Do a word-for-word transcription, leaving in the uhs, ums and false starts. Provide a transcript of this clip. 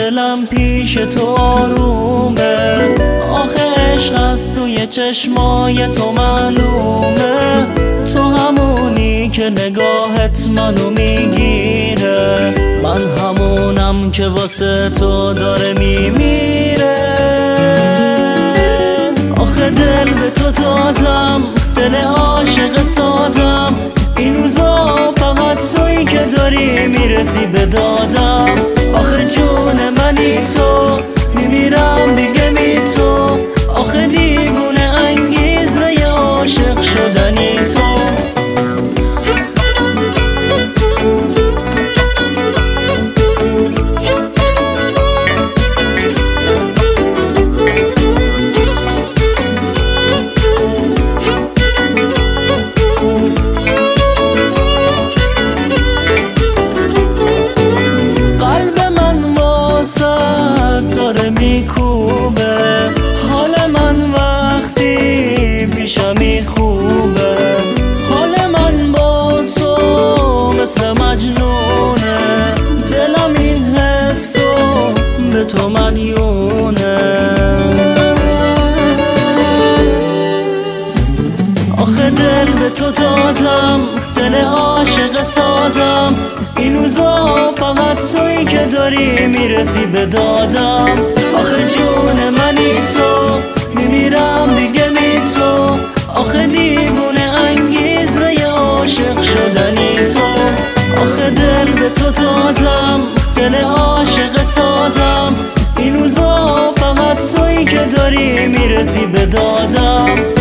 دلم پیش تو آرومه، آخه عشق از توی چشمای تو معلومه. تو همونی که نگاهت منو میگیره، من همونم که واسه تو داره میمیره. آخه دل به تو دادم، دل عاشق سادم، این روزا فقط تویی که داری میرسی به دادم. آخه جون منی تو، میمیرم دیگه بی تو، آخه دیوونه انگیزه عاشق شدنی تو. میکوبه حال من وقتی پیشمی خوبه، حال من با تو مثل مجنونه، دلم این حسو به تو مدیونه. آخه دل به تو دادم، دل عاشق سادم، این روزا فقط تویی که داری میرسی به دادم. آخه جون منی تو، میمیرم دیگه بی تو، آخه دیوونه انگیزه عاشق شدنی تو. آخه دل به تو دادم، دل عاشق سادم، این روزا فقط تویی که داری میرسی به دادم.